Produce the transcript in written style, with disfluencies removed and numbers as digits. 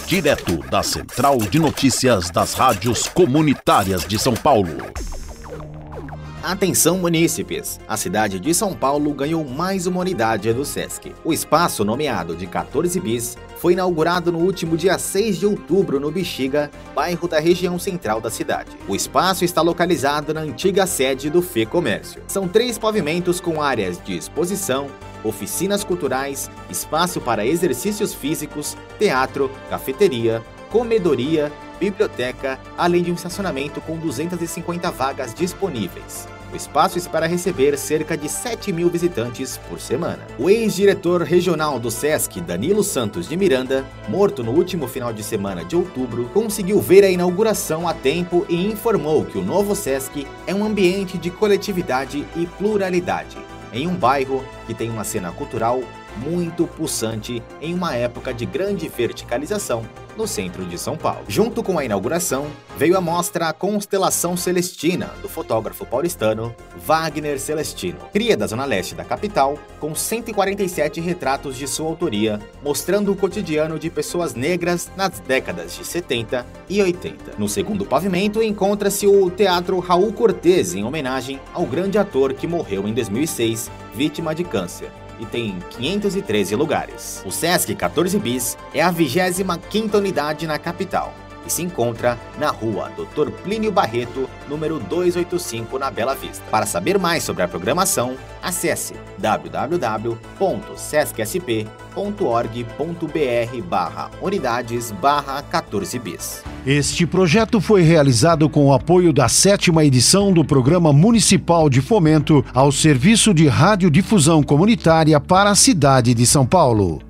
direto da Central de Notícias das Rádios Comunitárias de São Paulo. Atenção, munícipes! A cidade de São Paulo ganhou mais uma unidade do SESC. O espaço, nomeado de 14 bis, foi inaugurado no último dia 6 de outubro no Bexiga, bairro da região central da cidade. O espaço está localizado na antiga sede do FEComércio. São 3 pavimentos com áreas de exposição, oficinas culturais, espaço para exercícios físicos, teatro, cafeteria, comedoria, biblioteca, além de um estacionamento com 250 vagas disponíveis. O espaço espera receber cerca de 7.000 visitantes por semana. O ex-diretor regional do SESC, Danilo Santos de Miranda, morto no último final de semana de outubro, conseguiu ver a inauguração a tempo e informou que o novo SESC é um ambiente de coletividade e pluralidade, em um bairro que tem uma cena cultural muito pulsante em uma época de grande verticalização no centro de São Paulo. Junto com a inauguração, veio a mostra Constelação Celestina, do fotógrafo paulistano Wagner Celestino. Cria da zona leste da capital, com 147 retratos de sua autoria, mostrando o cotidiano de pessoas negras nas décadas de 70 e 80. No segundo pavimento encontra-se o Teatro Raul Cortez, em homenagem ao grande ator que morreu em 2006, vítima de câncer, e tem 513 lugares. O SESC 14 bis é a 25ª unidade na capital e se encontra na rua Dr. Plínio Barreto, número 285, na Bela Vista. Para saber mais sobre a programação, acesse www.sescsp.org.br/unidades/14 bis. Este projeto foi realizado com o apoio da 7ª edição do Programa Municipal de Fomento ao Serviço de Radiodifusão Comunitária para a cidade de São Paulo.